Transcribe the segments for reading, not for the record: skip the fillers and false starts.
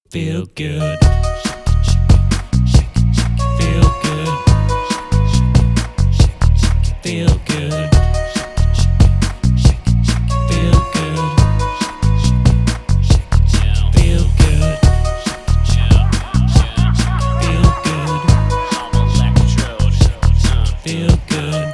Feel good. Feel good. Feel good. Feel good. Feel good. Feel good. Feel good.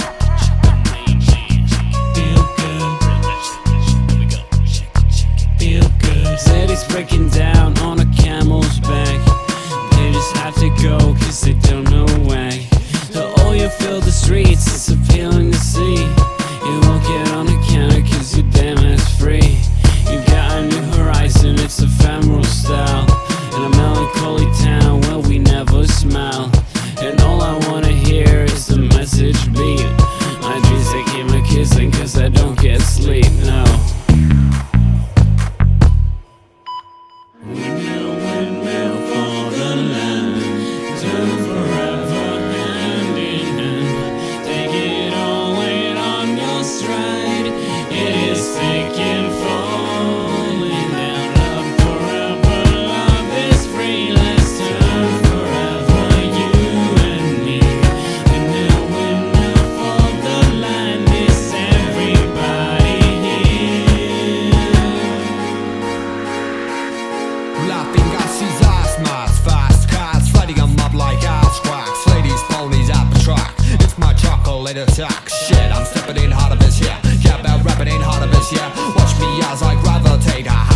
Feel good. City's breaking down on a camel's back. They just have to go cause they don't know why. So all you feel the streets, it's appealing to see. You won't get on the counter cause you're damn ass free. You got a new horizon, it's ephemeral style. In a melancholy town where we never smile. And all I wanna hear is the message beat. My dreams they keep me kissing cause I don't get sleep, no. Windmill for the land, turn forever hand in hand. Take it all, wait on your stride. It is thick and falling down. Love forever, love is free. Let's turn forever, you and me. Windmill for the land, is everybody here? Laughing gas his ass mask, fast cars flooding them up like ass cracks. Ladies, ponies at the track. It's my chocolate attack. Shit, I'm stepping in hard of this, yeah. Yeah, about rapping in hard of this, yeah. Watch me as I gravitate.